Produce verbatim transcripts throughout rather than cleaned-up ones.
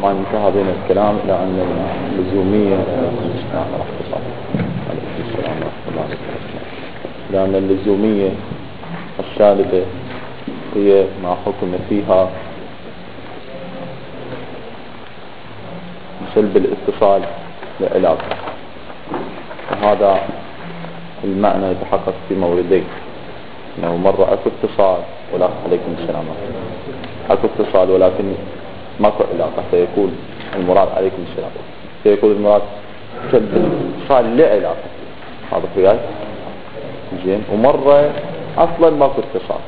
طبعا انتهى بين الكلام إلى أن اللزومية لأن اللزومية السالبة هي ما حكم فيها بسلب الاتصال لعلاقة، وهذا المعنى يتحقق في موردين، انه مرة اكو اتصال ولا عليكم السلام اكو اتصال ولكن ماكو علاقة، فيكون المراد عليكم السلام فيكون المراد سلب الاتصال لعلاقة، هذا خيال زين. ومرة اصلا ماكو اتصال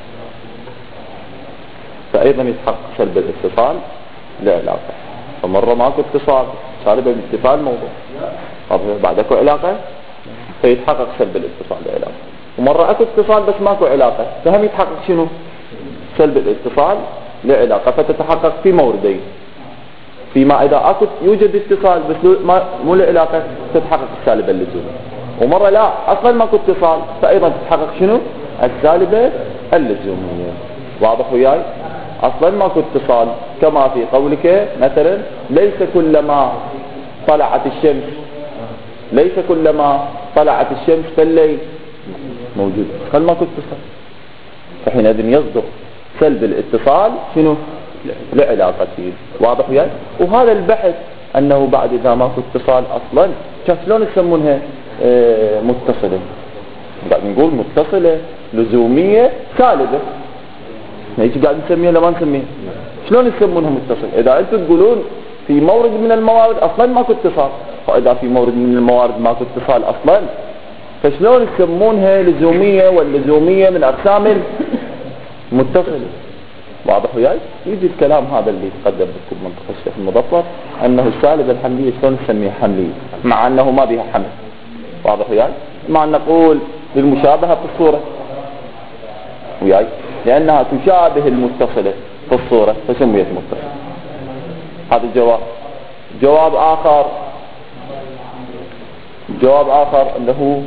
فايضا يتحقق سلب الاتصال لعلاقة، فمرة ماكو اتصال سالبة بالاتصال موضوع بعد اكو علاقة فيتحقق سلب الاتصال لعلاقة، ومرة اكو اتصال بس ماكو علاقة فهم يتحقق شنو سلب الاتصال لعلاقة، فتتحقق في موردين، فيما اذا اكو يوجد اتصال بس مو لعلاقة تتحقق السالبة اللزومية، ومرة لا اصلا ماكو اتصال فايضا تتحقق شنو السالبة اللزومية. واضح وياي؟ اصلا ماكو اتصال كما في قولك مثلا ليس كلما طلعت الشمس ليس كلما طلعت الشمس فالليل موجود، خل ماكو اتصال، فحينئذ يصدق سلب الاتصال شنو لعلاقتين. واضح وياي؟ وهذا البحث انه بعد اذا ماكو اتصال اصلا شلون يسمونها اه متصلة، قاعد نقول متصلة لزومية سالبة، نيجي قاعد نسميها لما نسميها شلون يسمونها متصل؟ اذا انتم تقولون في مورد من الموارد اصلا ماكو اتصال، فاذا في مورد من الموارد ماكو اتصال اصلا فشلون يسمونها لزومية، واللزومية من اقسام المتصل. واضح وياي؟ يجي الكلام هذا اللي يتقدم بكم منطقة الشيخ المظفر انه السالبة الحملية شلون نسميها حملية مع انه ما بها حمل. واضح وياي؟ مع ان نقول للمشابهة في الصورة وياي لأنها تشابه المتصلة في الصورة فسميت متصلة. هذا الجواب. جواب آخر جواب آخر أنه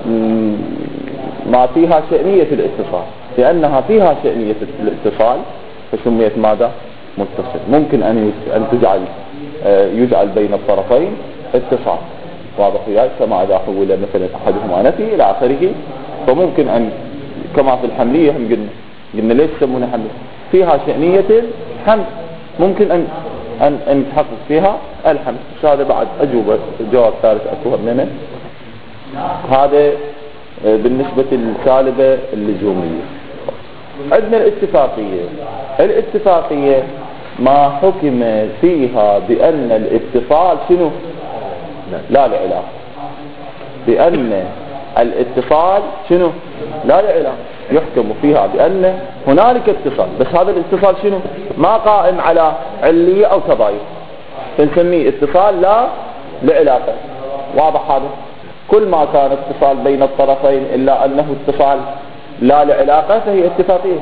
ما فيها شأنية الاتصال، لأنها فيها شأنية الاتصال فسميت ماذا متصل. ممكن أن أن تجعل يجعل بين الطرفين اتصال. واضح وياي؟ كما إذا حول مثلا أحدهما نفي إلى آخره، فممكن أن كما في الحملية هم قلنا قلنا ليش يسمونها حمل؟ فيها شأنية الحمل، ممكن أن أن أن يتحقق فيها الحمل. هذا بعد أجوبة. الجواب الثالث أكوها منه. هذا بالنسبة للسالبة اللزومية. عندنا الاتفاقية. الاتفاقية ما حكم فيها بأن الاتصال شنو؟ لا لعلاقة. بأن الاتصال شنو؟ لا لعلاقة. يحكم فيها بأن هنالك اتصال، بس هذا الاتصال شنو؟ ما قائم على علية أو تضايق، فنسميه اتصال لا لعلاقة. واضح هذا؟ كل ما كان اتصال بين الطرفين إلا أنه اتصال لا لعلاقة فهي اتفاقية.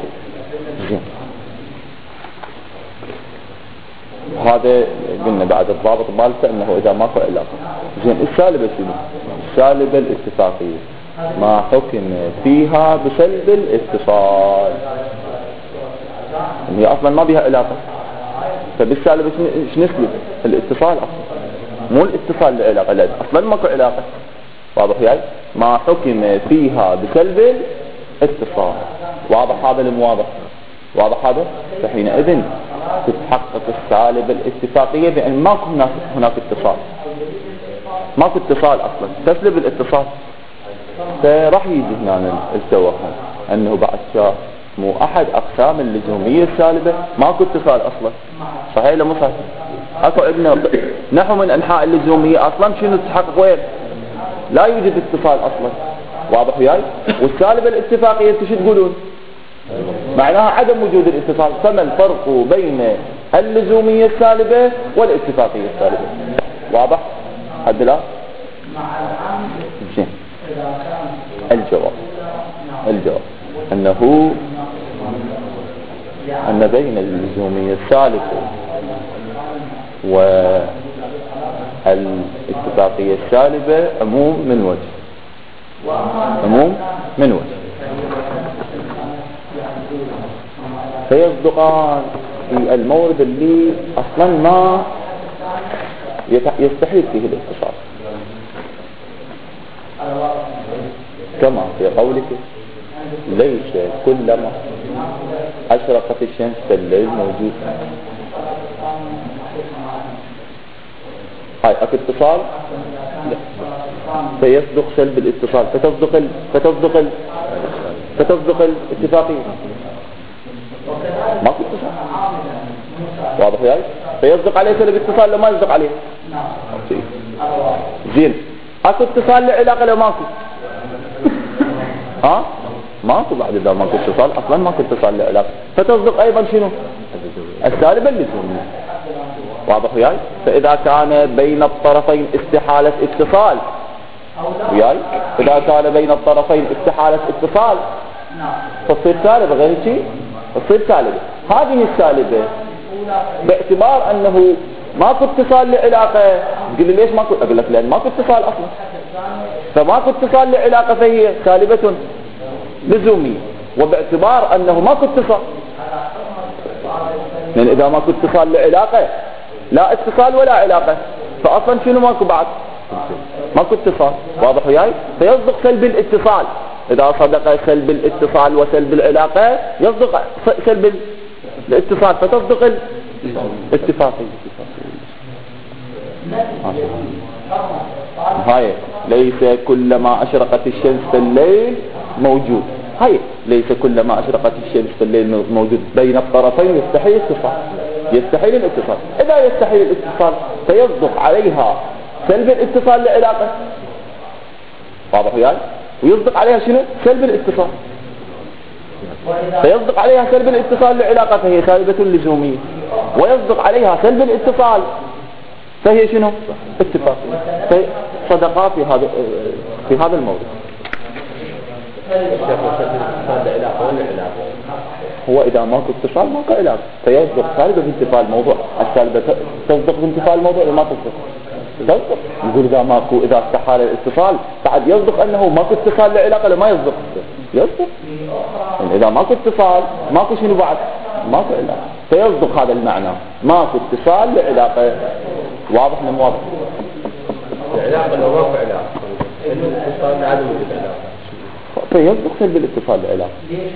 هذا قلنا بعد الضابط مالته أنه إذا ماكو علاقة. زين السالبة شنو؟ السالبة الاتفاقية ما حكم فيها بسلب الاتصال، هي أصلا ما بها علاقة، فبالسالبة شنو نسلب؟ الاتصال أصلا، مو الاتصال لعلاقة، لا أصلا ماكو علاقة. واضح يعني؟ ما حكم فيها بسلب الاتصال. واضح هذا المواضح؟ واضح هذا؟ فحينئذ تتحقق السالبة الاتفاقية بأن ماكو هناك هناك اتصال، ماكو اتصال أصلا، تسلب الاتصال. فراح يجي هنا التوهم أنه بعد شاف مو أحد أقسام اللزومية السالبة ماكو اتصال أصلا. صحيح ولا مو صحيح؟ أكو عندنا نحو من أنحاء اللزومية أصلا شنو تتحقق وين؟ لا يوجد اتصال أصلا. واضح وياي؟ والسالبة الاتفاقية انتو شو تقولون؟ معناها عدم وجود الاتصال. فما الفرق بين اللزومية السالبة والاتفاقية السالبة؟ واضح؟ حد لا؟ زين. الجواب الجواب أنه أن بين اللزومية السالبة والاتفاقية السالبة عموم من وجه، عموم من وجه، فيصدقان في المورد اللي أصلا ما يستحيل فيه الاتصال، كما في قولك ليس كلما أشرقت الشمس الليل موجود. هاي اتصال فيصدق سلب الاتصال، فتصدق ال... فتصدق ال... فتصدق الاتفاقية، ماكو اتصال، واضح يعني؟ فيصدق عليه سلب الاتصال لو ما يصدق عليه. زين، اكو اتصال لعلاقة لو ماكو؟ ها؟ ماكو بعد اذا ماكو اتصال اصلا ماكو اتصال لعلاقة، فتصدق ايضا شنو؟ السالب اللزومي، واضح وياي؟ فاذا كان بين الطرفين استحالة اتصال وياي، اذا كان بين الطرفين استحالة اتصال فتصير سالبة، غير شيء تصير سالبة. هذه السالبة باعتبار انه ماكو اتصال لعلاقة، تقول لي ليش ماكو؟ اقول لك لان ماكو اتصال اصلا، فماكو اتصال لعلاقة فهي سالبة لزومية، وباعتبار انه ماكو اتصال، لان اذا ماكو اتصال لعلاقة لا اتصال ولا علاقة، فاصلا شنو ماكو بعد؟ ماكو اتصال، واضح وياي؟ فيصدق سلب الاتصال، اذا صدق سلب الاتصال وسلب العلاقة يصدق سلب الاتصال، فتصدق الاتفاقية. هاي ليس كلما اشرقت الشمس في الليل موجود، هاي ليس كلما اشرقت الشمس في الليل موجود، بين الطرفين يستحيل الاتصال، يستحيل الاتصال. اذا يستحيل الاتصال فيصدق عليها سلب الاتصال لعلاقة، واضح وياي؟ ويصدق عليها شنو؟ سلب الاتصال، فيصدق عليها سلب الاتصال لعلاقة فهي سالبة لزومية، ويصدق عليها سلب الاتصال فهي شنو؟ اتفاقية. فصدقا في هذا في هذا الموضوع. هو إذا ماكو اتصال ماكو علاقة، فيصدق سالبة في انتفاء الموضوع، السالبة تصدق في انتفاء الموضوع ولا ما تصدق؟ تصدق. نقول إذا ماكو، إذا استحال الاتصال بعد يصدق أنه ماكو اتصال لعلاقة، لما يصدق يصدق. يعني إذا ماكو اتصال ماكو شنو بعد؟ ماكو علاقة، فيصدق هذا المعنى، ماكو اتصال لعلاقة. واضح من واضح؟ العلاقة لو ماكو علاقة، الاتصال لعدم وجود علاقة، فيصدق سلب الاتصال لعلاقة.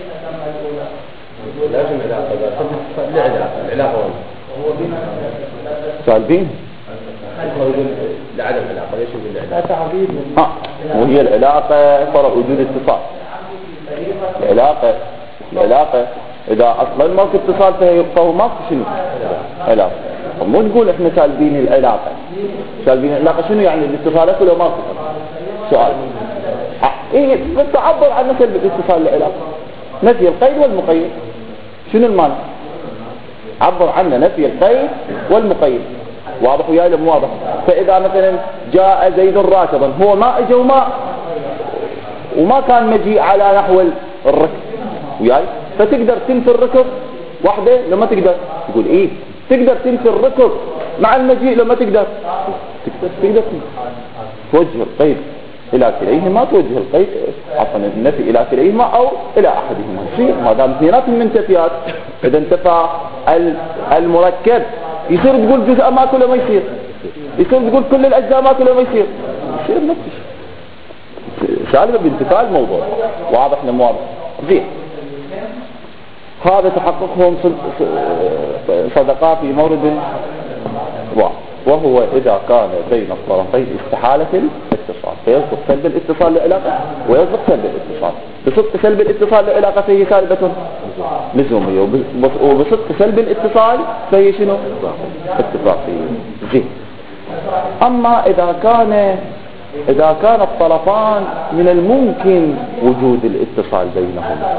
لازم علاقة، الاتصال لعلاقة، العلاقة وين؟ سالبين. هو يقول لعدم علاقة، ليش يقول العلاقة؟ ها، وهي العلاقة فرع وجود اتصال. العلاقة العلاقة إذا أصلا ماكو اتصال فهي فهو ماكو شنو؟ علاقة. مو تقول إحنا سالبين العلاقة، سالبين العلاقة شنو يعني؟ الاتصالات ولا ماكو؟ سؤال. إيه بس تعبر عن سلب الاتصال للعلاقة، نفي القيد والمقيد. شنو المعنى؟ عبر عنه نفي القيد والمقيد، واضح وياي ولا مو واضح؟ فإذا مثلا جاء زيد راكبا، هو ما اجى وما وما كان مجيء على نحو الركب وياي، فتقدر تنفي الركب واحدة لما تقدر تقول إيه، تقدر تنفي الركب مع المجيء لما تقدر تقدر تقدر توجه القيد إلى كليهما، توجه القيد عفوا النفي إلى كليهما أو إلى أحدهما. شيء ما دام اثنينات من منتفيات، إذا انتفى المركب يصير تقول جزء ما كله ما يصير، يصير تقول كل الأجزاء ما كله ما يصير، يصير نفس الشيء، سالبة بانتفاء الموضوع. واضح لم واضح؟ زين، هذا تحققهم صدقاء في مورد واحد، وهو إذا كان بين الطرفين استحالة الاتصال، فيصدق سلب الاتصال لعلاقة ويصدق سلب الاتصال. بصدق سلب الاتصال لعلاقة فهي سالبة لزومية، وبصدق سلب الاتصال فهي شنو؟ اتفاقية. زين، أما إذا كان إذا كان الطرفان من الممكن وجود الاتصال بينهما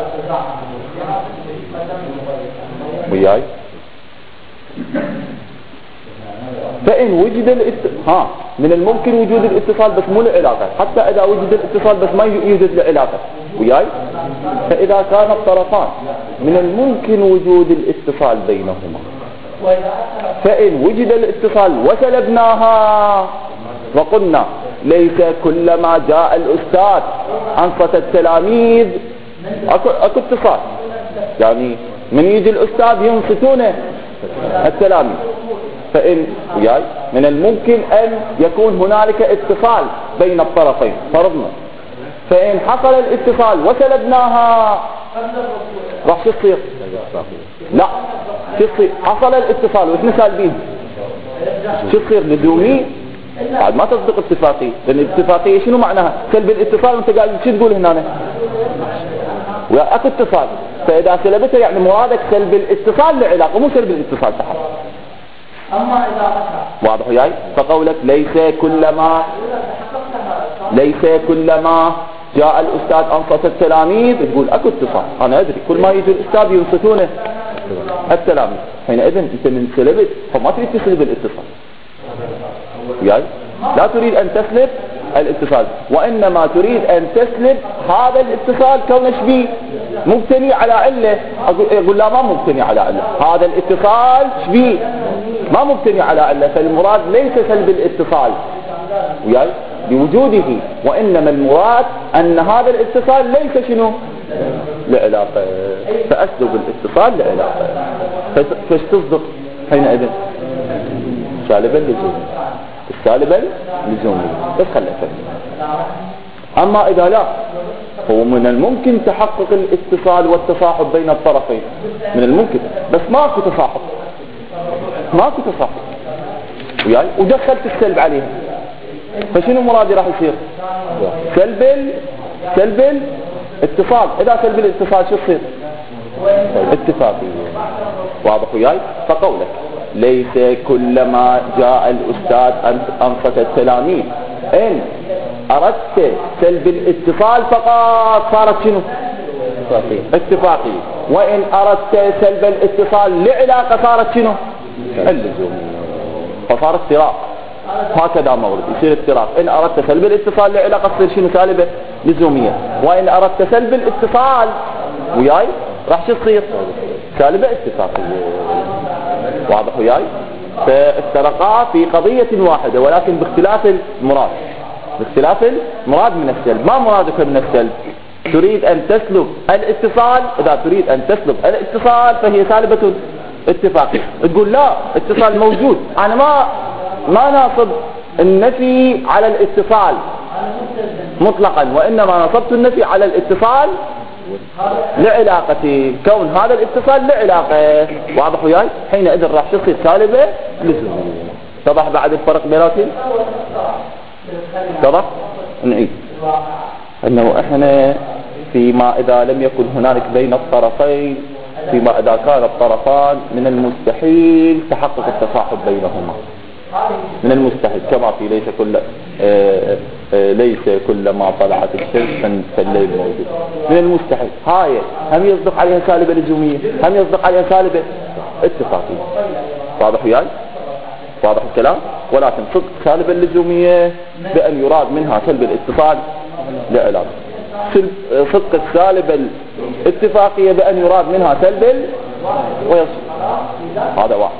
وياي، فإن وجد الات... ها من الممكن وجود الاتصال بس مو العلاقة، حتى إذا وجد الاتصال بس ما يوجد العلاقة وياي، فإذا كان الطرفان من الممكن وجود الاتصال بينهما، فإن وجد الاتصال وسلبناها وقلنا ليس كلما جاء الأستاذ أنصت التلاميذ أكو, أكو اتصال، يعني من يجي الأستاذ ينصتون التلاميذ، فإن وياي من الممكن أن يكون هنالك اتصال بين الطرفين فرضنا، فإن حصل الاتصال وسلبناها راح شو تصير؟ لا شو تصير؟ حصل الاتصال واحنا سالبين شو تصير؟ لزومي بعد ما تصدق اتفاقية، لأن الاتفاقية شنو معناها؟ سلب الاتصال وانت قاعد شو تقول هنا؟ ويا اكو اتصال، فإذا سلبته يعني مرادك سلب الاتصال لعلاقة مو سلب الاتصال فقط. أما إذا واضح وياي؟ فقولك ليس كلما ليس كلما جاء الأستاذ أنصت التلاميذ تقول أكو اتصال، أنا أدري كل ما يجي الأستاذ ينصتونه التلاميذ، حينئذ أنت من سلبت فما تريد تسلب الاتصال وياي؟ لا تريد أن تسلب الاتصال، وإنما تريد أن تسلب هذا الاتصال كونه شبيه مبتني على علة. أقول لا ما مبتني على علة، هذا الاتصال شبيه ما مبتني على علة، فالمراد ليس سلب الاتصال وياي بوجوده، وإنما المراد أن هذا الاتصال ليس شنو لعلاقة، فأسلب الاتصال لعلاقة، فايش تصدق حينئذ؟ سالبا لزومي، السالبا لزومي بس خليها. أما إذا لا هو من الممكن تحقق الاتصال والتصاحب بين الطرفين، من الممكن بس ماكو تصاحب، ماكو تصاحب وياي ودخلت السلب عليها، فشنو مرادي راح يصير؟ سلب سلب الاتصال. إذا سلب الاتصال شو يصير؟ اتفاقي. واضح وياي؟ فقولك ليس كلما جاء الأستاذ أنصت التلاميذ، إن أردت سلب الاتصال فقط صارت شنو؟ اتفاقية. وإن أردت سلب الاتصال لعلاقة صارت شنو؟ اللزوم، فصار اضطراب. هكذا مورد يصير اضطراب. إن أردت سلب الاتصال لعلاقة تصير شنو؟ سالبة لزومية. وإن أردت سلب الاتصال وياي راح شو تصير؟ سالبة اتفاقية. واضح وياي؟ فافترقا في قضية واحدة ولكن باختلاف المراد، باختلاف المراد من السلب. ما مرادك من السلب؟ تريد أن تسلب الاتصال، إذا تريد أن تسلب الاتصال فهي سالبة اتفاقية. تقول لا اتصال موجود، أنا ما ما ناصب النفي على الاتصال مطلقا، وإنما نصبت النفي على الاتصال لعلاقة، كون هذا الاتصال لعلاقة. واضح وياي؟ حينئذ راح تصير سالبة لزومية. اتضح بعد الفرق بيناتهم؟ اتضح؟ نعيد انه احنا فيما اذا لم يكن هنالك بين الطرفين، فيما اذا كان الطرفان من المستحيل تحقق التصاحب بينهما، من المستحيل، كما في ليس كل آآ آآ ليس كلما طلعت الشمس فالليل موجود، من المستحيل. هاي هم يصدق عليها سالبة لزومية، هم يصدق عليها سالبة اتفاقية. واضح وياي؟ واضح الكلام؟ ولكن صدق سالبة لزومية بأن يراد منها سلب الاتصال لعلاقة، صدق السالبة الاتفاقية بأن يراد منها سلب ويصل. هذا واحد.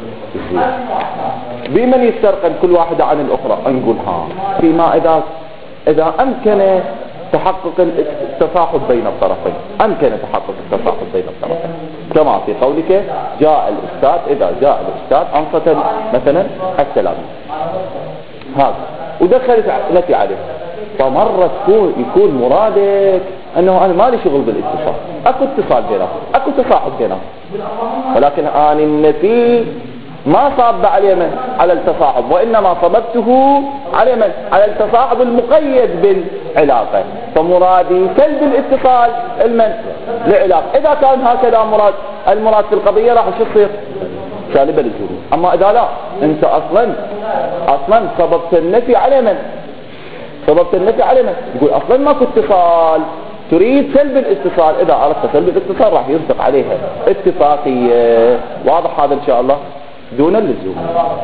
بمن يسترقن كل واحدة عن الأخرى؟ نقول ها فيما إذا إذا أمكن تحقق التصاحب بين الطرفين، أمكن تحقق التصاحب بين الطرفين، كما في قولك جاء الأستاذ، إذا جاء الأستاذ أنصت مثلا التلاميذ هذا ودخلت نفي عليه، فمرة تكون يكون مرادك أنه أنا ما لي شغل بالاتصال، أكو اتصال بينهم، أكو تصاحب بينهم، ولكن أنا النفي ما صاب على من؟ على التصاحب، وإنما صببته على من؟ على التصاحب المقيد بالعلاقة، فمرادي سلب الاتصال المن؟ لعلاقة. إذا كان هكذا مراد المراد في القضية راح شو يصير؟ سالبة للجروب. أما إذا لا، أنت أصلا أصلا صببت النفي على من؟ صببت النفي على من؟ يقول أصلا ماكو اتصال، تريد سلب الاتصال. إذا أردت سلب الاتصال راح يصدق عليها اتفاقية. واضح هذا إن شاء الله؟ دون اللزوم.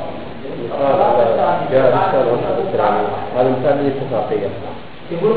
هذا مثال الاتفاقية. يقول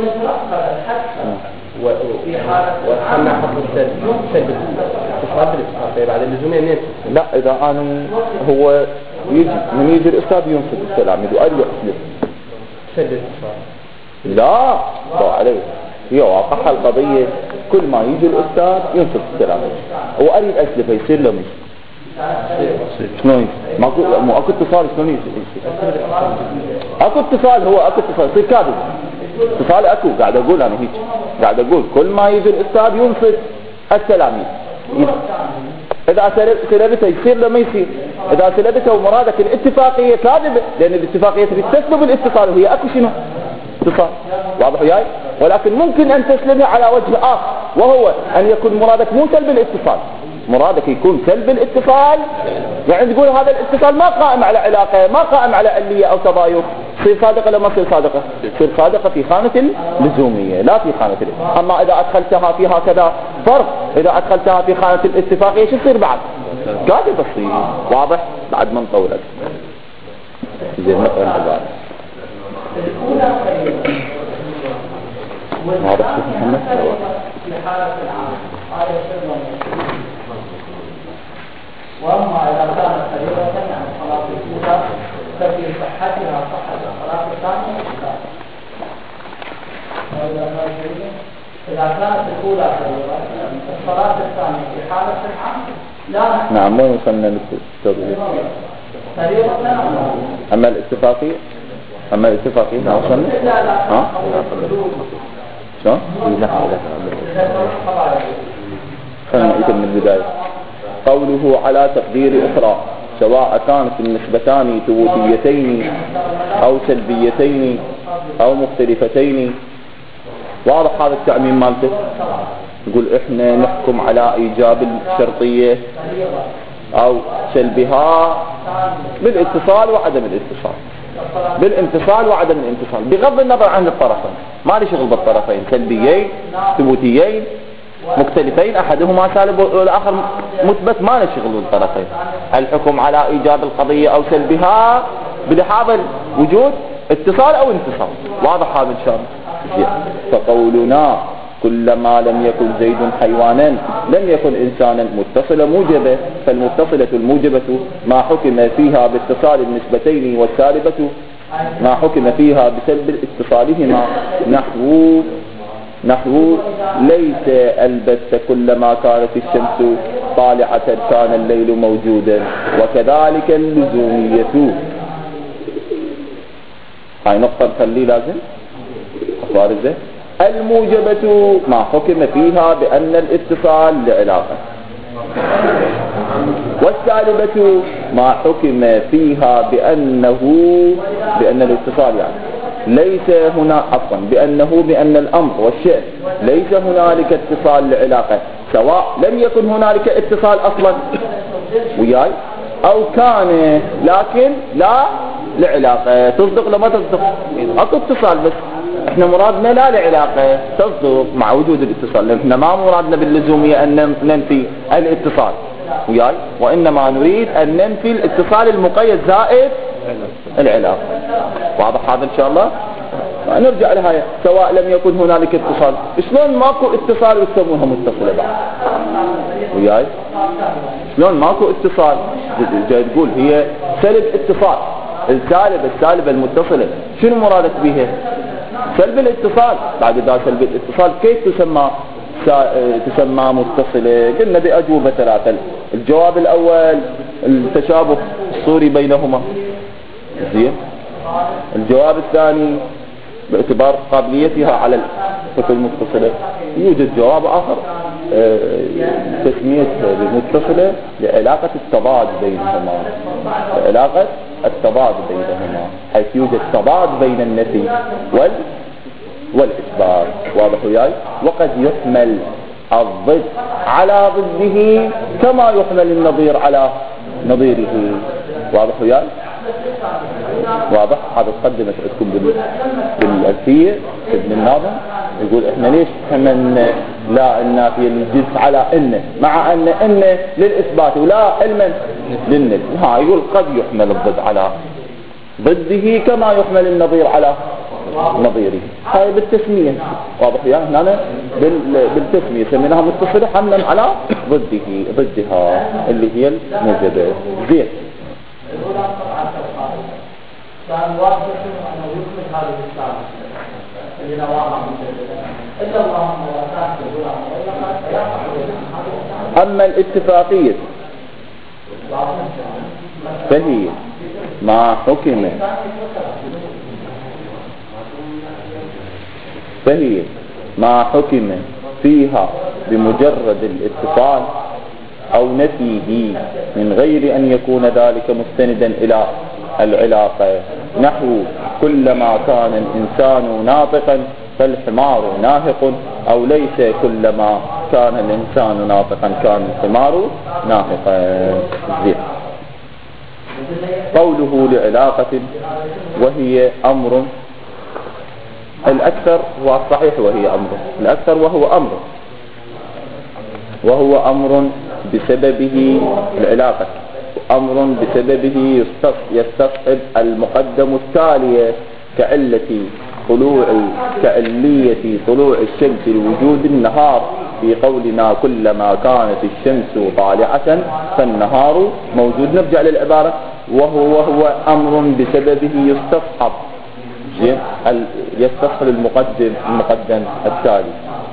وحنا حق السلب سلب الاتفاقية بعد اللزومية منين؟ لا إذا أنا هو يجي من يجي الأستاذ ينصت التلاميذ وقال له أسلب سلب الاتفاق. لا طبعا عليه، هي واقعها القضية كل ما يجي الأستاذ ينصت التلاميذ وأريد أسلب يصير له مش شلون ماكو مو اكو اتصال شلون يصير؟ اكو اتصال هو اكو اتصال يصير كاذب اتصال اكو قاعد اقول انا هيك قاعد اقول كل ما يجي الاستاذ ينفذ التلاميذ اذا سلبته يصير لما يصير اذا سلبته ومرادك الاتفاقيه كاذبه لان الاتفاقيه تسلب الاتصال وهي اكو شنو؟ اتصال واضح وياي؟ ولكن ممكن ان تسلبها على وجه اخر وهو ان يكون مرادك مو سلب الاتصال مرادك يكون سلب الاتصال يعني تقول هذا الاتصال ما قائم على علاقه ما قائم على عليه او تضايق تصير صادقه لما تصير صادقه تصير صادقه في خانه اللزوميه لا في خانه الاتفاق. اما اذا ادخلتها في هكذا فرق اذا ادخلتها في خانه الاتفاقيه شو يصير بعد؟ كاذب تصير واضح بعد ما نطولك زين نقرا العباره واضح محمد في حالة العام هذا يسمى وأما إذا كانت فريضة عن الصلاة الأولى ففي صحتها صحة الصلاة الثانية إذا كانت الأولى فريضة الصلاة الثانية في حالة العام لا نعم وين وصلنا للتوضيح؟ فريضة أما الاتفاقية أما الاتفاقية ما وصلنا؟ ها؟ شلون؟ خلنا نعيد من البداية. قوله على تقدير أخرى سواء كانت النسبتان ثبوتيتين أو سلبيتين أو مختلفتين. واضح هذا التعميم مالته؟ يقول إحنا نحكم على إيجاب الشرطية أو سلبها بالاتصال وعدم الاتصال بالانتصال وعدم الانتصال بغض النظر عن الطرفين ما لي شغل بالطرفين سلبيين ثبوتيين مختلفين احدهما سالب والاخر مثبت ما لي شغل بالطرفين الحكم على ايجاب القضيه او سلبها بلحاظ وجود اتصال او انتصال. واضح هذا ان شاء الله. فقولنا كلما لم يكن زيد حيوانا لم يكن إنسانا متصلة موجبة فالمتصلة الموجبة ما حكم فيها باتصال النسبتين والسالبة ما حكم فيها بسلب اتصالهما نحو نحو ليس البت كلما كانت الشمس طالعة كان الليل موجودا وكذلك اللزومية. هاي نقطة نخلي لازم أفارزة. الموجبة ما حكم فيها بأن الاتصال لعلاقة والسالبة ما حكم فيها بأنه بأن الاتصال يعني ليس هنا عفوا بأنه بأن الأمر والشيء ليس هنالك اتصال لعلاقة سواء لم يكن هنالك اتصال أصلا وياي أو كان لكن لا لعلاقة. تصدق لما تصدق أكو اتصال بس احنا مرادنا لا لعلاقة تصدق مع وجود الاتصال لأن احنا ما مرادنا باللزومية أن ننفي الاتصال وياي وإنما نريد أن ننفي الاتصال المقيد زائد العلاقة. واضح هذا إن شاء الله. نرجع لها سواء لم يكن هنالك اتصال شلون ماكو اتصال ويسمونها متصلة بعد وياي شلون ماكو اتصال جاي تقول هي سلب اتصال السالبة السالبة المتصلة شنو مرادك بها؟ سلب الاتصال. بعد ذا سلب الاتصال كيف تسمى تسمى متصلة؟ قلنا بأجوبة ثلاثة. الجواب الأول التشابه الصوري بينهما زين. الجواب الثاني باعتبار قابليتها على الخطوط المتصلة. يوجد جواب آخر تسميتها بمتصلة لعلاقة التضاد بينهما علاقة التضاد بينهما حيث يوجد تضاد بين النفي وال والإثبات. واضح وياي؟ وقد يحمل الضد على ضده كما يحمل النظير على نظيره. واضح وياي؟ واضح. هذا تقدمت عندكم بالألفية ابن الناظم يقول احنا ليش حملنا لا النافية للجنس على ان مع ان ان للإثبات ولا علما للنفي. ها يقول قد يحمل الضد على ضده كما يحمل النظير على نظيره. هاي بالتسمية. واضح يعني هنا بالتسمية سميناها متصلة حملا على ضده ضدها اللي هي الموجبة. زين. كان واضح أنه يكمل هذه الإسلام اللي نواها إلا اللهم وكانت الغلام. أما الاتفاقية فهي ما حكم فهي ما حكم فيها بمجرد الاتصال أو نفيه من غير أن يكون ذلك مستندا إلى العلاقة، نحو كلما كان الإنسان ناطقا فالحمار ناهق، أو ليس كلما كان الإنسان ناطقا كان الحمار ناهقا. قوله لعلاقة وهي أمر، الأكثر هو الصحيح وهي أمر، الأكثر وهو أمر وهو أمر بسببه العلاقة، أمر بسببه يستصحب المقدم التالية كعلة طلوع كعلية طلوع الشمس لوجود النهار في قولنا كلما كانت الشمس طالعة فالنهار موجود. نرجع للعبارة وهو وهو أمر بسببه يستصحب يستصحب المقدم المقدم التالي.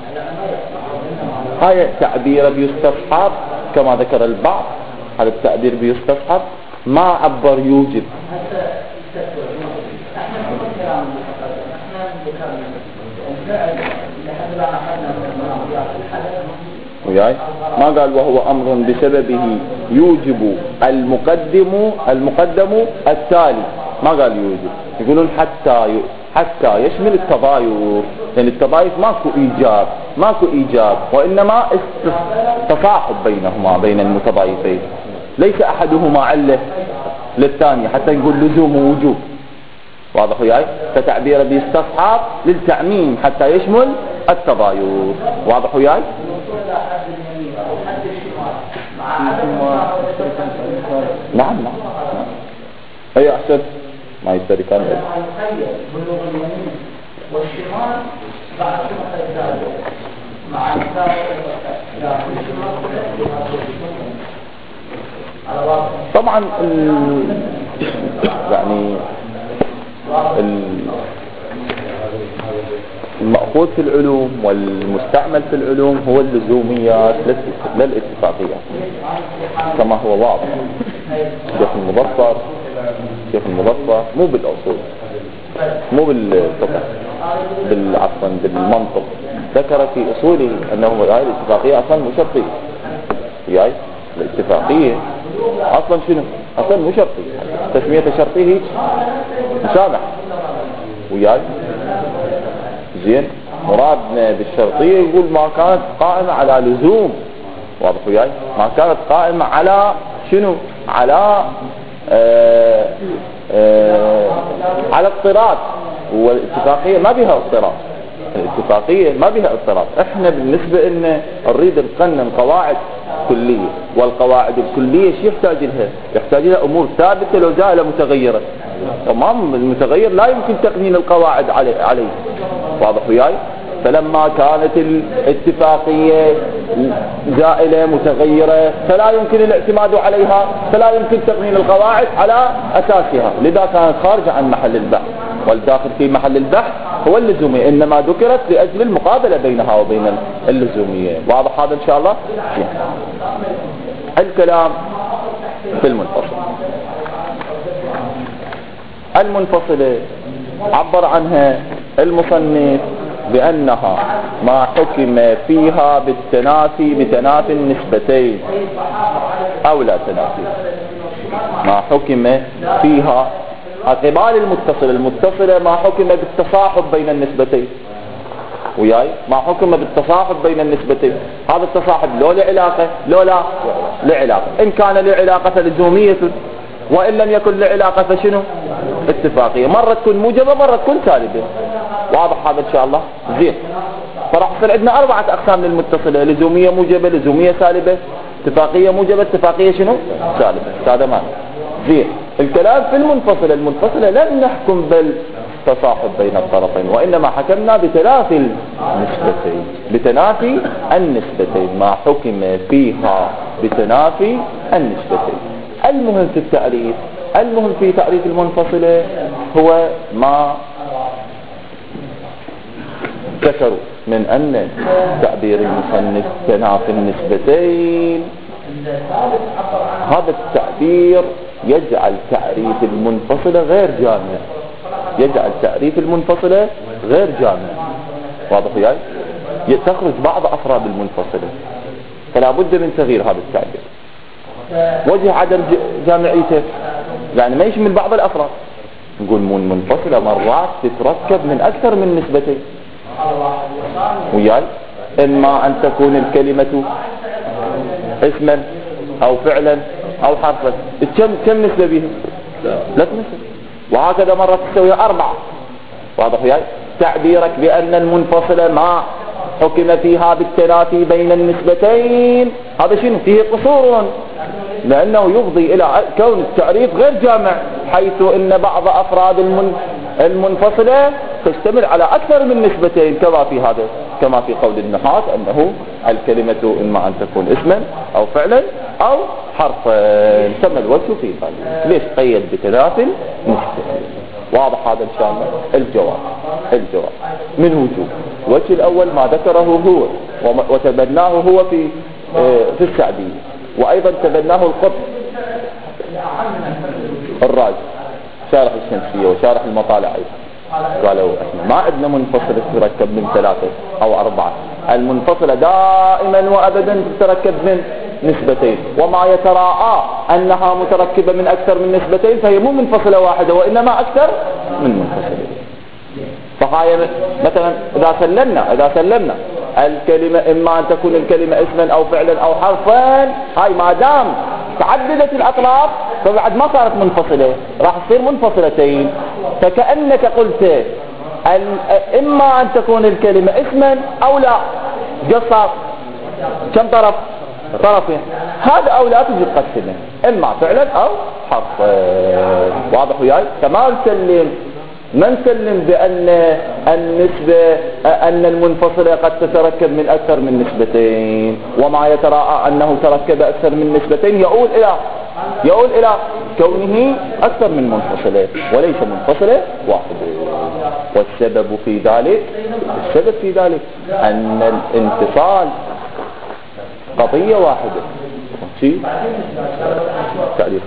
هاي التعبير بيستصحب كما ذكر البعض، هذا التعبير بيستصحب ما عبر يوجب. وياي ما قال وهو أمر بسببه يوجب المقدم المقدم التالي، ما قال يوجب. يقولون حتى ي... حتى يشمل التضايف، لأن التضايف ماكو إيجاب ماكو إيجاب وإنما تصاحب بينهما بين المتضايفين، ليس أحدهما علة للثاني حتى نقول لزوم ووجوب. واضح وياي؟ فتعبير بيستصحب للتعميم حتى يشمل التضايف. واضح وياي؟ نعم نعم أي أحسن ما يشتركان والشمال بعد مع طبعا ال... يعني ال... المأخوذ في العلوم والمستعمل في العلوم هو اللزوميات لا الاتفاقيات كما هو واضح. شيخ المظفر شيخ المظفر مو بالأصول مو بالفقه بالعفوا بالمنطق، ذكر في أصوله أنه هاي الاتفاقية أصلا مو شرطية. هاي الاتفاقية أصلا شنو؟ أصلا مو شرطية، تسمية شرطيه مسامح. وياي زين مرادنا بالشرطية يقول ما كانت قائمة على لزوم. واضح وياي؟ ما كانت قائمة على شنو؟ على آآ آآ على اضطراد. والاتفاقية ما بها اضطراد، الاتفاقية ما بها اضطراد. احنا بالنسبة لنا نريد نقنن قواعد كلية، والقواعد الكلية شو يحتاج لها؟ يحتاج لها امور ثابتة لو زائلة متغيرة. تمام، المتغير لا يمكن تقنين القواعد عليه, عليه. واضح وياي؟ فلما كانت الاتفاقية زائلة متغيرة فلا يمكن الاعتماد عليها، فلا يمكن تقنين القواعد على أساسها، لذا كانت خارجة عن محل البحث. والداخل في محل البحث هو اللزومية، إنما ذكرت لأجل المقابلة بينها وبين اللزومية. واضح هذا إن شاء الله؟ الكلام في المنفصل. المنفصلة عبر عنها المصنف بأنها ما حكم فيها بالتنافي بتنافي النسبتين أو لا تنافي. ما حكم فيها قبال المتصلة المتصلة ما حكم بالتصاحب بين النسبتين. وياي ما حكم بالتصاحب بين النسبتين. هذا التصاحب لو لعلاقة لو لا لعلاقة. إن كان لعلاقة لزومية، وإن لم يكن لعلاقة فشنو؟ اتفاقية. مرة تكون موجبة مرة تكون سالبة. واضح هذا إن شاء الله؟ زين. فراح يصير عندنا أربعة أقسام للمتصلة: لزومية موجبة، لزومية سالبة، اتفاقية موجبة، اتفاقية شنو؟ سالبة. هذا معنى. زين. الكلام في المنفصلة، المنفصلة لم نحكم بالتصاحب بين الطرفين، وإنما حكمنا بتنافي النسبتين. بتنافي النسبتين ما حكم فيها بتنافي النسبتين. المهم في التعريف، المهم في تعريف المنفصلة هو ما ذكروا من أن تعبير المصنف تنافي النسبتين. هذا التعبير يجعل تعريف المنفصلة غير جامع، يجعل تعريف المنفصلة غير جامع. واضح وياي؟ تخرج بعض أفراد المنفصلة، فلا بد من تغيير هذا التعبير. وجه عدم جامعيته يعني ما يشمل بعض الأفراد. نقول منفصلة مرات تتركب من أكثر من نسبتين وياي، إما أن تكون الكلمة اسما أو فعلا أو حرفا. كم كم نسبة بها؟ لا تنسب. وهكذا مرة تسوي أربعة. واضح وياي؟ تعبيرك بأن المنفصلة ما حكم فيها بالتنافي بين النسبتين هذا شنو؟ فيه قصور، لأنه يفضي إلى كون التعريف غير جامع، حيث إن بعض أفراد المن المنفصلة تشتمل على أكثر من نسبتين، كما في هذا كما في قول النحاة أنه الكلمة إما أن تكون اسما أو فعلا أو حرفا. تم الوجه في ذلك. ليش قيد بتنافي نسبتين؟ واضح هذا إن شاء الله. الجواب الجواب من وجوه. الوجه الأول ما ذكره هو وتبناه هو في في السعدية، وأيضا تبناه القط الراجل شارح الشمسية وشارح المطالع أيضا. قالوا احنا ما عندنا منفصلة تتركب من ثلاثة أو أربعة، المنفصلة دائما وأبدا تتركب من نسبتين، وما يتراءى أنها متركبة من أكثر من نسبتين فهي مو منفصلة واحدة وإنما أكثر من منفصلة. فهاي مثلا إذا سلمنا إذا سلمنا الكلمة إما أن تكون الكلمة اسما أو فعلا أو حرفا، هاي ما دام تعددت الأطراف فبعد ما صارت منفصلة، راح تصير منفصلتين. فكأنك قلت إما أن تكون الكلمة اسما أو لا، قصر كم طرف؟ طرفين. هذا أو لا تجي تقسمه إما فعلا أو حرفا. واضح وياي؟ فما نسلم ما نسلم بأن النسبة أن المنفصلة قد تتركب من أكثر من نسبتين، وما يتراءى أنه تركب أكثر من نسبتين يؤول إلى يؤول إلى كونه أكثر من منفصلة وليس منفصلة واحدة. والسبب في ذلك السبب في ذلك أن الانفصال قضية واحدة. شيء تعريف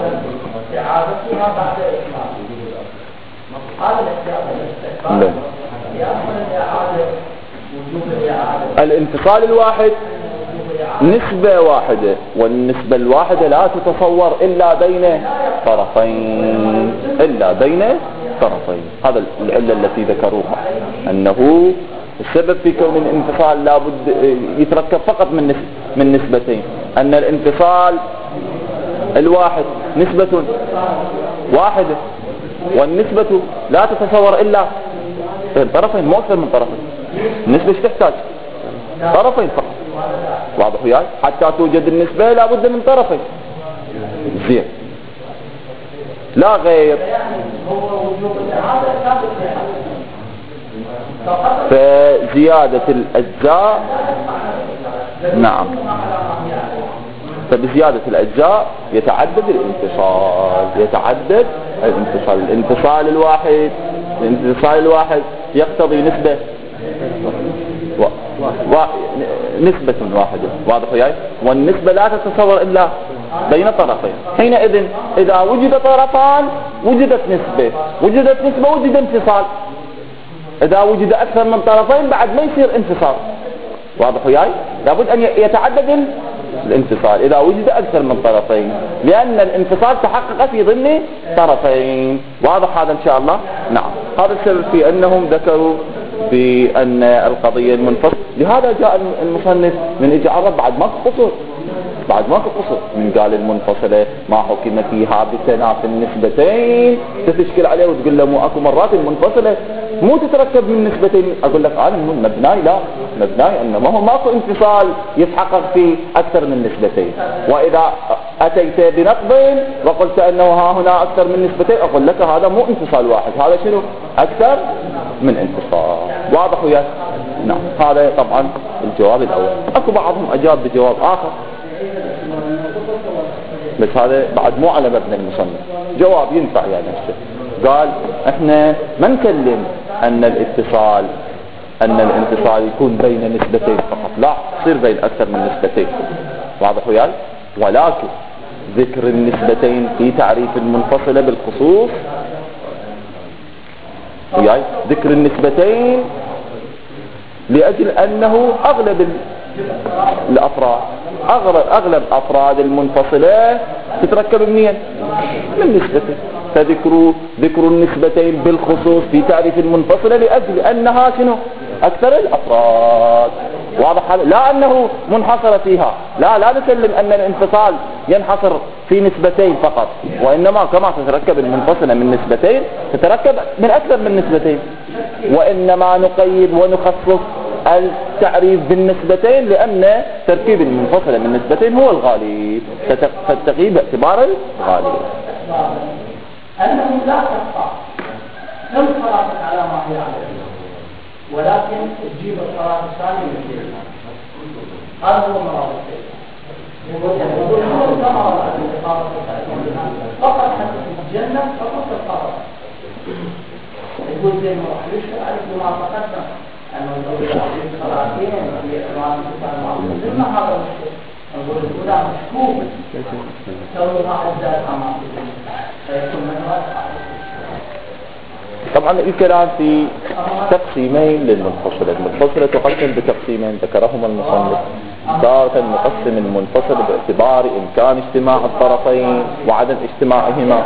الانفصال الواحد نسبة واحدة، والنسبة الواحدة لا تتصور إلا بين طرفين إلا بين طرفين. هذا العلة التي ذكروها، أنه السبب في كون الانفصال لابد يتركب فقط من نسبة من نسبتين، أن الانفصال الواحد نسبة واحدة، والنسبة لا تتصور إلا بين طرفين مو أكثر من طرفين. النسبة ايش تحتاج؟ طرفين فقط. واضح وياي؟ حتى توجد النسبة لابد من طرفين. زين لا غير. فزيادة الأجزاء نعم فبزيادة الأجزاء يتعدد الانفصال يتعدد الانفصال الانفصال الواحد الانفصال الواحد يقتضي نسبة و... و... نسبة واحدة. واضح وياي؟ والنسبة لا تتصور إلا بين طرفين. حينئذ إذا وجد طرفان وجدت نسبة، وجدت نسبة وجد انفصال. إذا وجد أكثر من طرفين بعد ما يصير انفصال. واضح وياي؟ لابد أن يتعدد الانفصال إذا وجد أكثر من طرفين، لأن الانفصال تحقق في ضمن طرفين. واضح هذا إن شاء الله؟ نعم. هذا السبب في أنهم ذكروا بأن القضية المنفصل. لهذا جاء المصنف من إجعاره بعد ما قصر بعد ما قصر من قال المنفصلة ما حكم فيها بتنافي النسبتين، تتشكل عليه وتقول له مو أكو مرات المنفصلة مو تتركب من نسبتين. أقول لك أنا مبناي لا مبناي أنه ما هو ماكو انفصال يتحقق في أكثر من نسبتين. وإذا أتيت بنقض وقلت أنه ها هنا أكثر من نسبتين أقول لك هذا مو انفصال واحد، هذا شنو؟ أكثر من انفصال. واضح وياك؟ نعم. هذا طبعا الجواب الأول. أكو بعضهم أجاب بجواب آخر بس هذا بعد مو على مبنى المصنف، جواب ينفع يعني الشيء. قال احنا ما نكلم ان الاتصال ان الانفصال يكون بين نسبتين فقط، لا يصير بين اكثر من نسبتين. واضح وياي؟ ولكن ذكر النسبتين في تعريف المنفصلة بالخصوص وياي ذكر النسبتين لأجل أنه أغلب الأفراد أغلب, أغلب أفراد المنفصلة تتركب منين؟ من نسبته. فذكروا ذكر النسبتين بالخصوص في تعريف المنفصلة لأجل أنها شنو؟ أكثر الأفراد. واضح هذا؟ لا أنه منحصر فيها، لا لا نسلم أن الانفصال ينحصر في نسبتين فقط، وإنما كما تتركب المنفصلة من نسبتين تتركب من أكثر من نسبتين، وإنما نقيد ونخصص التعريف بالنسبتين لأن تركيب المنفصلة من نسبتين هو الغالب، فالتقييد باعتبار الغالب. أنه لا تقطع تنفرط على ما هي عليه، ولكن تجيب الصلاة الثانية مثلها. هذا هو مراد الشيء. يقول يقول هو الثمرة على الإقامة فقط حتى في الجنة فقط القرار. يقول زي ما راح يشكر عليك بما تقدم أنه يقول عليك صلاتين في إمام الكتاب المعروف زي ما هذا الشيء. نقول الأولى مشكوك كونها أجزاء أمام فيكون من واسع. طبعا الكلام في تقسيمين للمنفصلة. المنفصلة تقسم بتقسيمين ذكرهما المصنف. تارة نقسم المنفصل باعتبار إمكان اجتماع الطرفين وعدم اجتماعهما،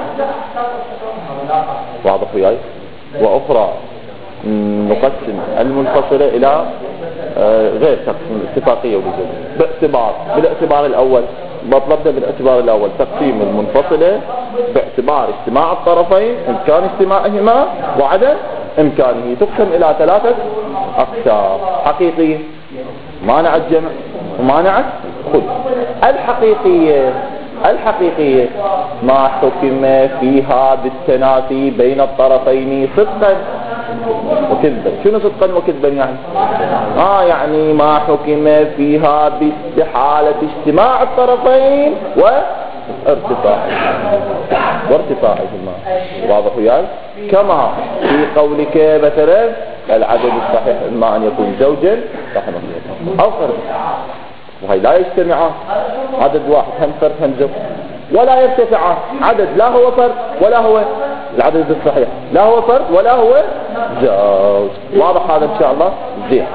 واضح وياي؟ وأخرى نقسم المنفصلة إلى غير تقسيم الاتفاقية واللزوم باعتبار بالاعتبار الأول. بطلبنا بالاعتبار الأول تقسيم المنفصلة باعتبار اجتماع الطرفين، إمكان اجتماعهما وعدم إمكانه. تقسم إلى ثلاثة أقسام: حقيقية مانعة جمع ومانعة خلع. الحقيقية الحقيقية ما حكم فيها بالتنافي بين الطرفين صدقا وكذبا. شنو صدقا وكذبا يعني؟ آه يعني ما حكم فيها باستحالة اجتماع الطرفين وارتفاع وارتفاعهما. واضح وياي؟ كما في قولك مثلا العدد الصحيح إما أن يكون زوجا أو فرد، وهي لا يجتمعان، عدد واحد هم فرد هم زوج، ولا يرتفعان. عدد لا هو فرد ولا هو العدد الصحيح، لا هو فرد ولا هو زوج. واضح هذا إن شاء الله؟ زين.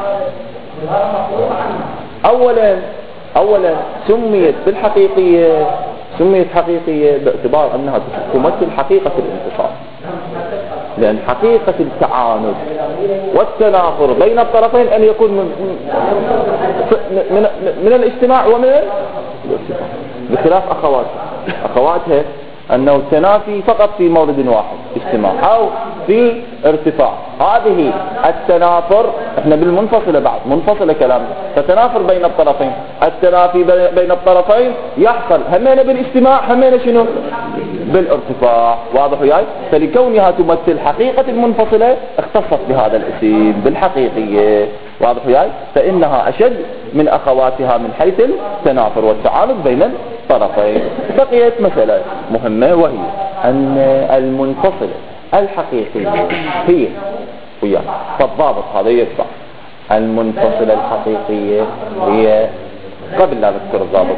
أولا أولا سميت بالحقيقية سميت حقيقية باعتبار أنها تمثل حقيقة الانفصال، لأن حقيقة التعاند والتنافر بين الطرفين أن يكون من, من, من الاجتماع ومن الارتفاع، بخلاف أخواتها أخواتها أنه التنافي فقط في مورد واحد، اجتماع أو في ارتفاع. هذه التنافر احنا بالمنفصلة بعد منفصلة كلام، فتنافر بين الطرفين. التنافي بين الطرفين يحصل همين بالاجتماع همين شنو بالارتفاع. واضح وياي؟ فلكونها تمثل حقيقة المنفصلة اختصت بهذا الاسم بالحقيقية. واضح وياي؟ فإنها أشد من أخواتها من حيث التنافر والتعارض بين الطرفين. بقيت مسألة مهمة وهي أن المنفصلة الحقيقية هي وياي فالضابط هذا يتبع. المنفصلة الحقيقية هي قبل لا نذكر الضابط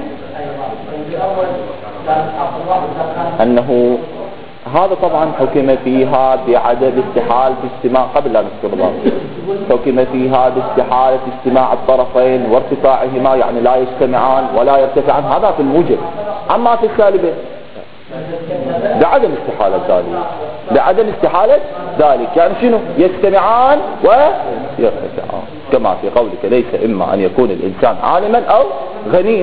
أنه هذا طبعا حكم فيها بعدد استحالة اجتماع قبل لا نذكر الضابط. حكم فيها باستحالة اجتماع الطرفين وارتفاعهما، يعني لا يجتمعان ولا يرتفعان، هذا في الموجب. أما في السالبة بعدم استحالة ذلك بعدم استحالة ذلك يعني شنو؟ يجتمعان ويرتفعان، كما في قولك ليس إما أن يكون الإنسان عالما أو غنيا.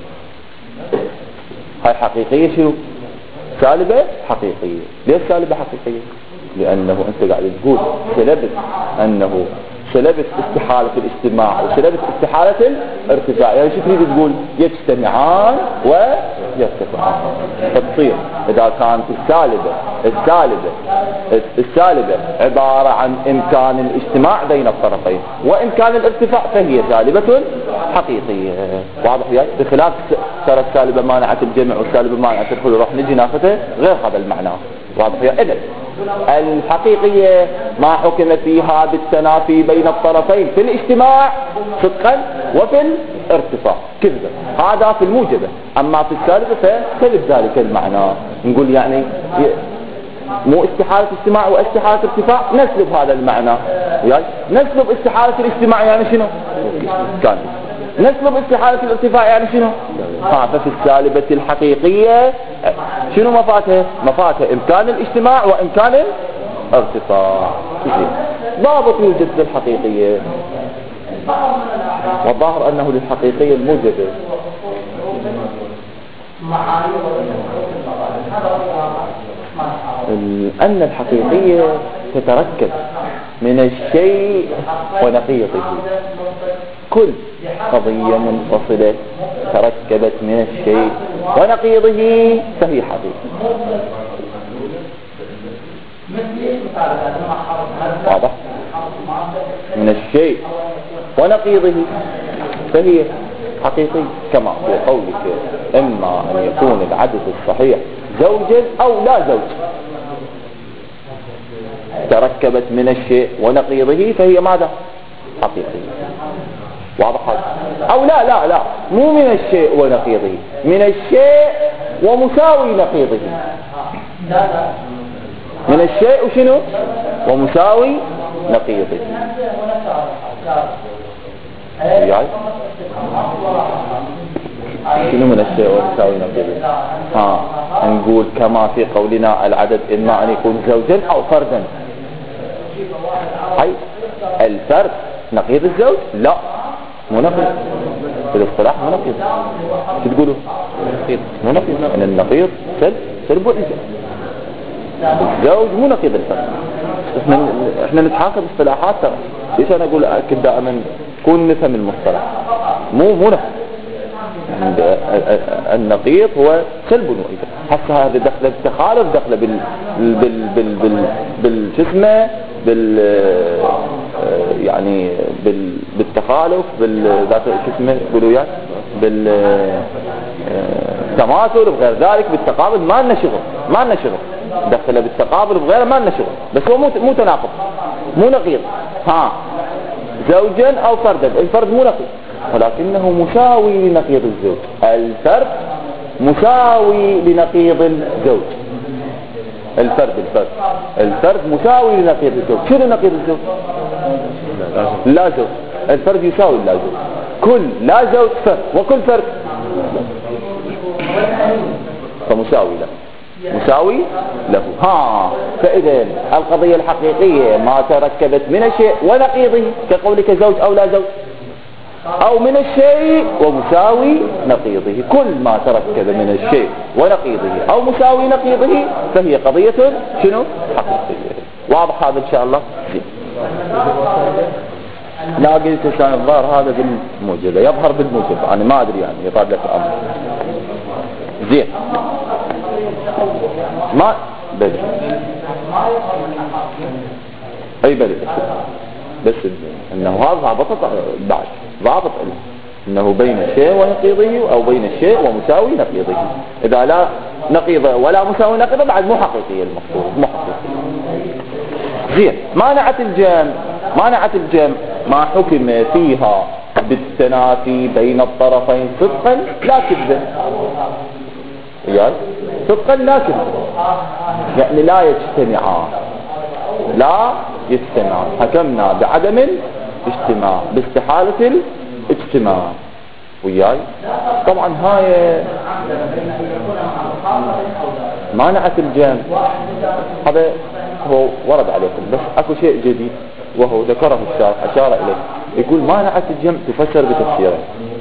هاي حقيقية شنو؟ سالبة حقيقية. ليش سالبة حقيقية؟ لأنه أنت قاعد تقول سلبت أنه سلبت استحالة الاجتماع وسلبت استحالة الارتفاع، يعني شو تريد تقول؟ يجتمعان ويرتفعان. فتصير إذا كانت السالبة السالبة السالبة عبارة عن إمكان الاجتماع بين الطرفين وإمكان الارتفاع فهي سالبة حقيقية. واضح وياي؟ بخلاف ترى السالبة مانعة الجمع والسالبة مانعة الخلو، راح نجي ناخذها غير هذا المعنى. واضح وياي؟ إذن الحقيقية ما حكم فيها بالتنافي بين الطرفين في الاجتماع صدقا وفي ارتفاع كذبة. هذا في الموجبة. أما في السالبة فكذب ذلك المعنى. نقول يعني مو استحالة اجتماع واستحالة ارتفاع، نسلب هذا المعنى. يعني نسلب استحالة الاجتماع يعني شنو؟ كان نسلب استحالة الارتفاع يعني شنو؟ ها ففي السالبة الحقيقية شنو مفاتها؟ مفاتها إمكان الاجتماع وإمكان الارتفاع. ضابط يوجد للحقيقية، والظاهر أنه للحقيقية الموجبة. أن الحقيقية تتركب من الشيء ونقيضه. كل قضية منفصلة تركبت من الشيء ونقيضه فهي حقيقة. واضح؟ من الشيء ونقيضه فهي حقيقي، كما في قولك إما أن يكون العدد الصحيح زوجا أو لا زوج، تركبت من الشيء ونقيضه فهي ماذا؟ حقيقي. واضح هذا؟ أو لا لا لا مو من الشيء ونقيضه، من الشيء ومساوي نقيضه. من الشيء وشنو؟ ومساوي نقيضه. يعني شنو من الشيء ومساوي نقيضه؟ ها نقول كما في قولنا العدد إما أن يكون زوجا أو فردا. أي الفرد نقيض الزوج؟ لا مو نقيض في الاصطلاح، مو نقيض. شو تقولوا؟ مو نقيض. ان النقيض سلب سلب وإيجاب. الزوج مو نقيض الفرد. احنا احنا نتحاكم اصطلاحات ترى. ليش انا اقول اكد دائما كون نفهم المصطلح. مو مو نقيض. النقيض هو سلب وإيجاب. حتى هذا دخل بالتخالف، دخل بال بال بال بال بالجسمه بال يعني بال بالتخالف بالذات اسمه يقولوا يعني بالتماثل وغير ذلك، بالتقابل ما لنا شغل، ما لنا شغل. دخل بالتقابل وغيره ما لنا شغل، بس هو مو مو تناقض، مو نقيض. ها زوجا او فردا، الفرد مو نقيض ولكنه مساوي لنقيض الزوج. الفرد مساوي لنقيض الزوج. الفرد الفرد الفرد مساوي لنقيض الزوج. شنو نقيض الزوج؟ لا زوج. الفرد يساوي لا زوج. كل لا زوج فرد، وكل فرد فمساوي له، مساوي له. ها فإذا القضية الحقيقية ما تركبت من الشيء ونقيضه، كقولك زوج أو لا زوج، أو من الشيء ومساوي نقيضه. كل ما تركب من الشيء ونقيضه أو مساوي نقيضه فهي قضية شنو؟ حقيقية. واضح هذا إن شاء الله؟ زين. لا قلت لسان الظاهر هذا بالموجبة، يظهر بالموجبة، أنا ما أدري يعني يطاب لك الأمر. زين. ما بدي أي بدي بس انه هذا ضابط بعد ضابط له انه بين الشيء ونقيضه او بين الشيء ومساوي نقيضه. اذا لا نقيضه ولا مساوي نقيضه بعد مو حقيقي المفروض، مو حقيقي. زين. مانعة الجمع، مانعة الجمع ما حكم فيها بالتنافي بين الطرفين صدقا لا كذبا. يعني صدقا لا كذبا، يعني لا يجتمعان، لا يجتمع. حكمنا بعدم الاجتماع باستحالة الاجتماع. وياي طبعا هاي مانعة الجمع هذا هو ورد عليكم، بس اكو شيء جديد وهو ذكره الشارح اشار اليه. يقول مانعة الجمع تفسر بتفسيرين.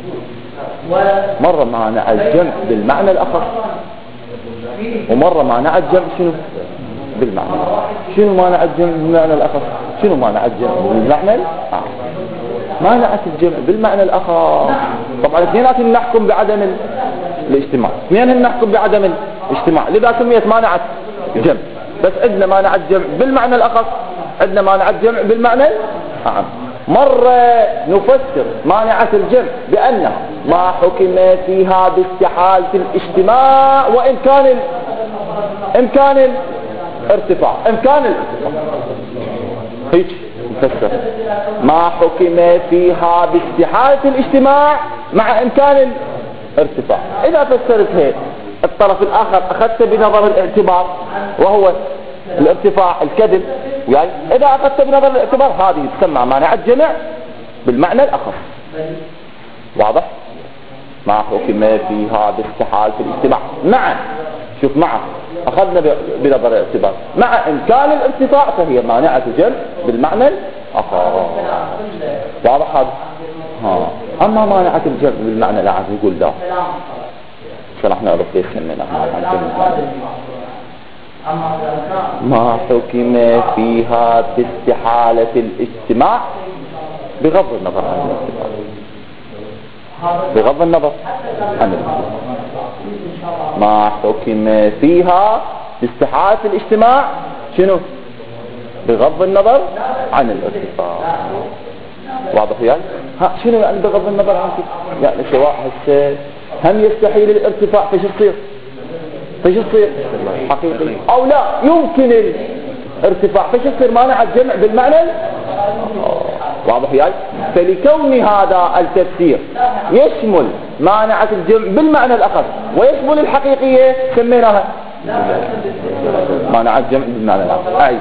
مرة مانع الجمع بالمعنى الاخر، ومرة مانع الجمع شنو بالمعنى. شنو مانع الجمع بالمعنى الآخر؟ شنو مانع الجمع بالمعنى الآخر؟ مانعة الجمع بالمعنى الآخر طبعا اثنيناتهم نحكم بعدم الاجتماع، اثنينهم نحكم بعدم الاجتماع، لذا سميت مانعة الجمع. بس عندنا مانع الجمع بالمعنى الآخر، عندنا مانع الجمع بالمعنى الآخر. مرة نفسر مانعة الجمع بأنها ما حكم فيها باستحالة الاجتماع وإمكان ال... إمكان الارتفاع، إمكان الارتفاع. هيك نفسر ما حكم فيها باستحالة الاجتماع مع إمكان الارتفاع. إذا فسرت هيك الطرف الآخر أخذت بنظر الاعتبار وهو الارتفاع الكذب، يعني إذا أخذت بنظر الاعتبار هذه تسمى مانعة جمع بالمعنى الأخف. واضح؟ ما حكم فيها باستحالة الاجتماع مع، شوف مع أخذنا بنظر الاعتبار مع إمكان الارتفاع فهي مانعة جمع بالمعنى الأخف. واضح هذا؟ ها. أما مانعة الجمع بالمعنى الأعم يقول لا. شرحنا له كيف سمينا ما حكم فيها باستحالة الاجتماع بغض النظر عن الاجتماع، بغض النظر عن الاجتماع. ما حكم فيها باستحالة الاجتماع شنو؟ بغض النظر عن الارتفاع. واضح يعني؟ ها شنو يعني بغض النظر عن يعني سواء هسه هم يستحيل الارتفاع فش يصير؟ فش يصير؟ حقيقي او لا يمكن الارتفاع فش يصير مانع الجمع بالمعنى؟ واضح يعني؟ فلكون هذا التفسير يشمل مانعة الجمع بالمعنى الأخف ويشمل الحقيقية سميناها مانعة الجمع بالمعنى الأخف. أي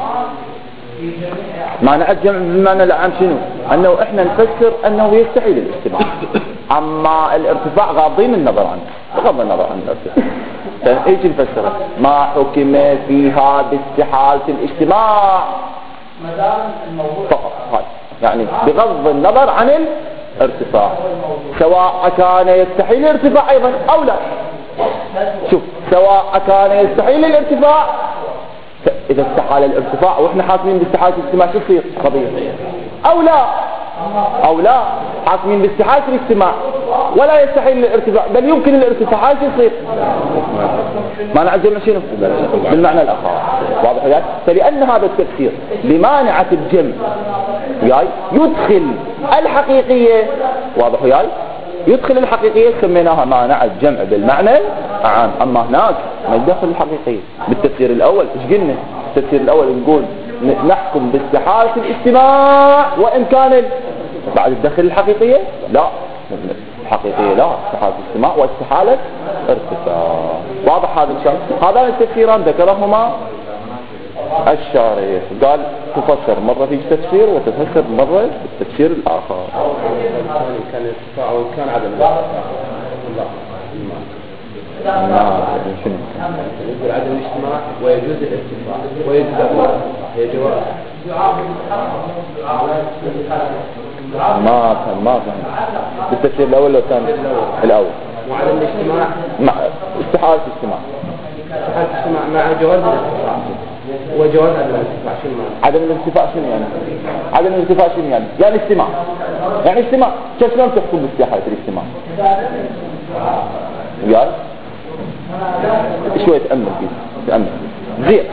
مانع الجمع بالمعنى العام شنو؟ أنه إحنا نفسر أنه يستحيل الاجتماع، أما الارتفاع غاضين النظر عنه بغض النظر عن الارتفاع. إيش نفسره؟ ما حكم فيها باستحالة الاجتماع فقط، هاي يعني بغض النظر عن الارتفاع، سواء كان يستحيل الارتفاع أيضا أو لا. شوف سواء كان يستحيل الارتفاع، إذا استحال الارتفاع وإحنا حاكمين باستحالة الاجتماع شو يصير؟ قضية أو لا أو لا حاكمين باستحالة الاجتماع ولا يستحيل الارتفاع بل يمكن الارتفاع شو يصير؟ مانع الجمع شنو؟ بالمعنى الآخر. واضح يعني؟ فلأن هذا التفسير لمانعة الجمع يعني يدخل الحقيقية، واضح يعني؟ يدخل الحقيقية سميناها مانع الجمع بالمعنى العام. أما هناك ما يدخل الحقيقية. بالتفسير الأول إيش قلنا؟ التفسير الأول نقول نحكم باستحالة الاجتماع وإن كان بعد الدخل الحقيقية لا، الحقيقية لا، استحالة الاجتماع واستحالة ارتفاع. واضح هذا الشيء؟ هذان التفسيران ذكرهما الشارح، قال تفسر مرة في تفسير وتفسر مرة بالتفسير الآخر. كان الارتفاع وإن كان عدم الارتفاع نعم شنو؟ يقول عدم الاجتماع ويجوز الارتفاع ويجوز الارتفاع هي جواب ما كان ما كان بالتفسير الأول لو كان الأول وعدم الاجتماع مع استحالة الاجتماع استحالة الاجتماع مع جواز الارتفاع وجواز عدم الارتفاع شنو معنى؟ عدم الارتفاع شنو يعني؟ عدم الارتفاع شنو يعني؟ يعني اجتماع يعني اجتماع كيف شلون تحكم باستحالة الاجتماع؟ وياي شوية تأمل فيه تأمل زين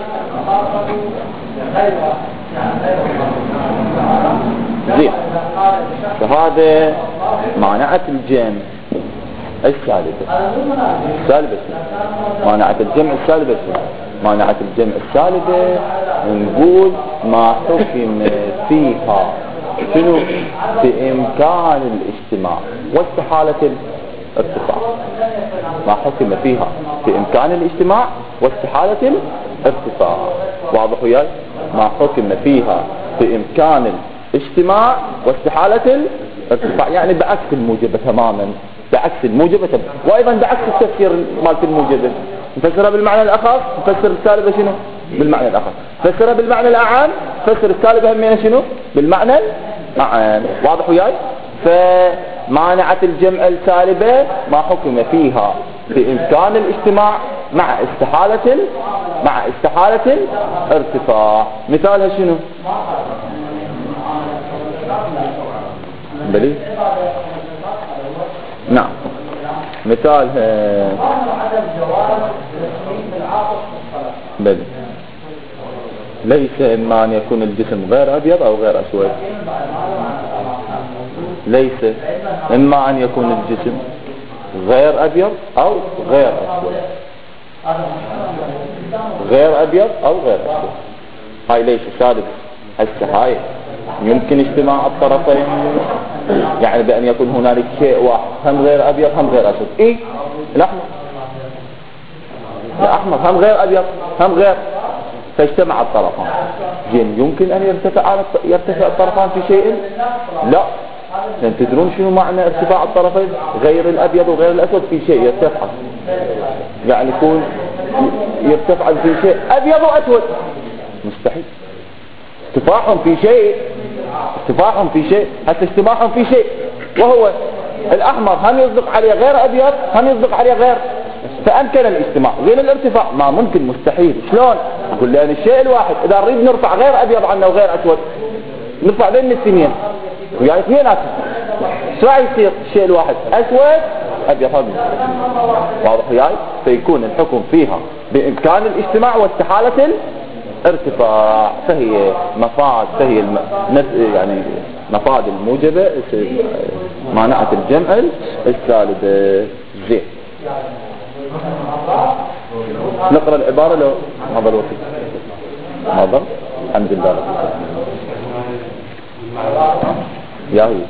زين فهذا مانعة الجمع السالبة السالبة مانعة الجمع السالبة مانعة الجمع السالبة نقول ما حكم فيها شنو بإمكان الاجتماع واستحالة الارتفاع. ما حكم فيها بإمكان الاجتماع واستحالة الارتفاع. واضح وياي؟ ما حكم فيها بإمكان الاجتماع واستحالة الارتفاع يعني بعكس الموجبة تماما، بعكس الموجبة تماما. وأيضا بعكس التفسير مالت الموجبة نفسرها بالمعنى الأخف نفسر السالبة شنو؟ بالمعنى الأخف. فسرها بالمعنى الأعام فسر السالبة همينة شنو؟ بالمعنى الأعام. واضح وياي؟ فمانعة الجمع السالبة ما حكم فيها بإمكان الاجتماع مع استحالة مع استحالة الارتفاع. مثالها شنو؟ بلي؟ نعم مثالها بلي ليس إما أن يكون الجسم غير أبيض أو غير أسود. ليس إما أن يكون الجسم غير أبيض أو غير أسود. غير أبيض أو غير أسود هاي ليش سالب. هسه هاي يمكن اجتماع الطرفين يعني بأن يكون هنالك شيء واحد هم غير أبيض هم غير أسود. إيه الأحمر الأحمر هم غير أبيض هم غير، فاجتمع الطرفان. جين يمكن أن يرتفع يرتفع الطرفان في شيء؟ لا. لأن تدرون شنو معنى ارتفاع الطرفين غير الأبيض وغير الأسود في شيء يرتفع، يعني يكون يرتفع في شيء أبيض وأسود مستحيل. اتفاقهم في شيء اتفاقهم في شيء حتى اجتماعهم في شيء، وهو الأحمر هم يصدق عليه غير أبيض هم يصدق عليه غير، فأمكن الاجتماع. غير الارتفاع ما ممكن مستحيل. شلون؟ يقول لأن الشيء الواحد إذا نريد نرفع غير أبيض عنه وغير أسود نرفع بين الاثنين، يعني اثنيناتهم شو راح يصير؟ الشيء الواحد أسود أبيض أبيض، واضح وياي؟ فيكون الحكم فيها بإمكان الاجتماع واستحالة الارتفاع، فهي مفاد فهي الم... يعني مفاد الموجبة مانعة الجمع السالبة. زين نقرأ العبارة لو هذا الوقت هذا الحمد لله يا هي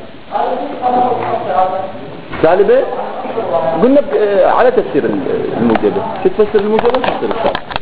سالبة. قلنا على تفسير الموجبة. شو تفسر الموجبة؟ تفسر السالبة.